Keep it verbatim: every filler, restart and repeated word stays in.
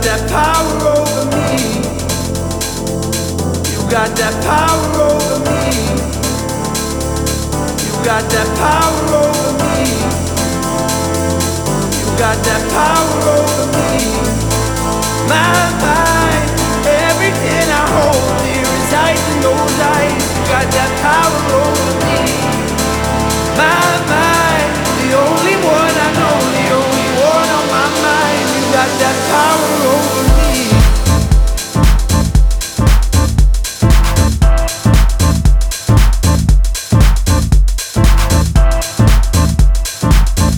got that power over me. You got that power over me. You got that power over me. You got that power over me. My, my.